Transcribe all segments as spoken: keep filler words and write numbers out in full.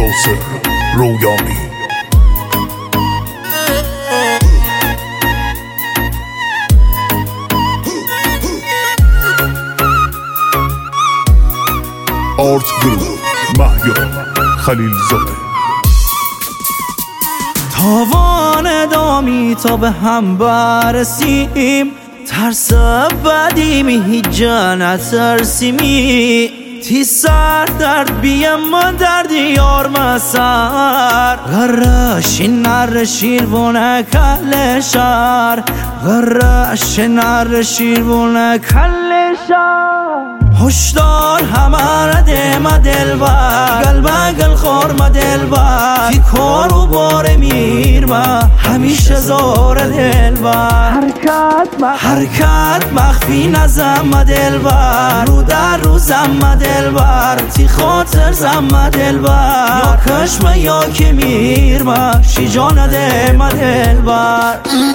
ناصر رویانی. آرت گروه مهیار خلیلزاده. تاوان دامی تا به هم برسیم، ترس بدیمی هیچ جا نترسیمی. تی سر درد بیم من درد یار مسر، غرشین نر شیروونه کل شر، غرشین نر شیروونه کل شر. هشدار همه دم دلبر، قلب گل خورم دلبر، تی کارو بار میرم همیشه زار دلبر. حرکت حرکت مخفی نزم دلبر، رو در رو زم دلبر، تی خاطر زم دلبر. یا کشم یا که میرم شی جان دم دلبر.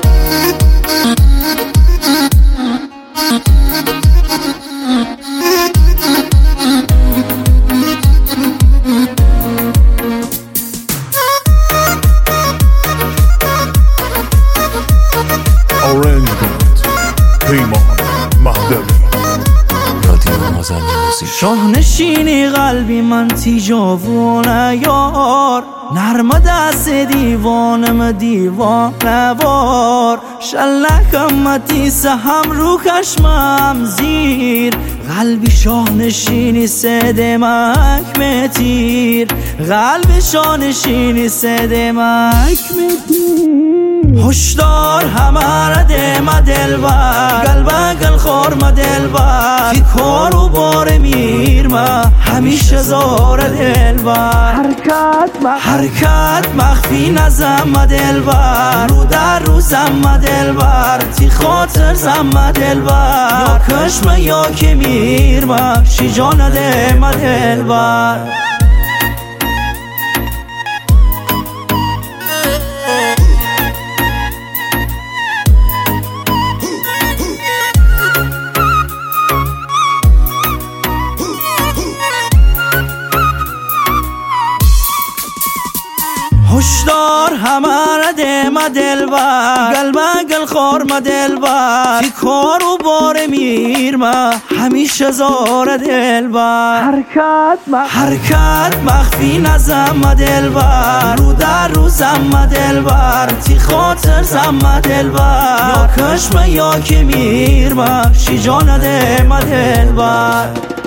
آرنجمنت پیمان مهدوی. رادیو مازن موسیقی. شاه نشینی قلبی من تی جوونه یار، نرم دست دیوانم دیوانه وار. شلکم تی سهم رو کشمم زیر، قلبی شاه نشینی سده مک متیر، قلبی شاه نشینی سده مک متیر. هشدار همه دم دلبر، قلب گل خورم دلبر، تی کارو بار میرم همیشه زار دلبر. حرکت حرکت مخفی نزم دلبر، رو در رو زم دلبر، تی خاطر زم دلبر. یا کشم یا که میرم شی جان دم دلبر. هشدار همه دم دلبر، قلب گل خورم دلبر، تی کارو بار میرم همیشه زار دلبر. حرکت حرکت مخفی نزم دلبر، رو در رو زم دلبر، تی خاطر زم دلبر. یا کشم یا که میرم شی جان دم دلبر.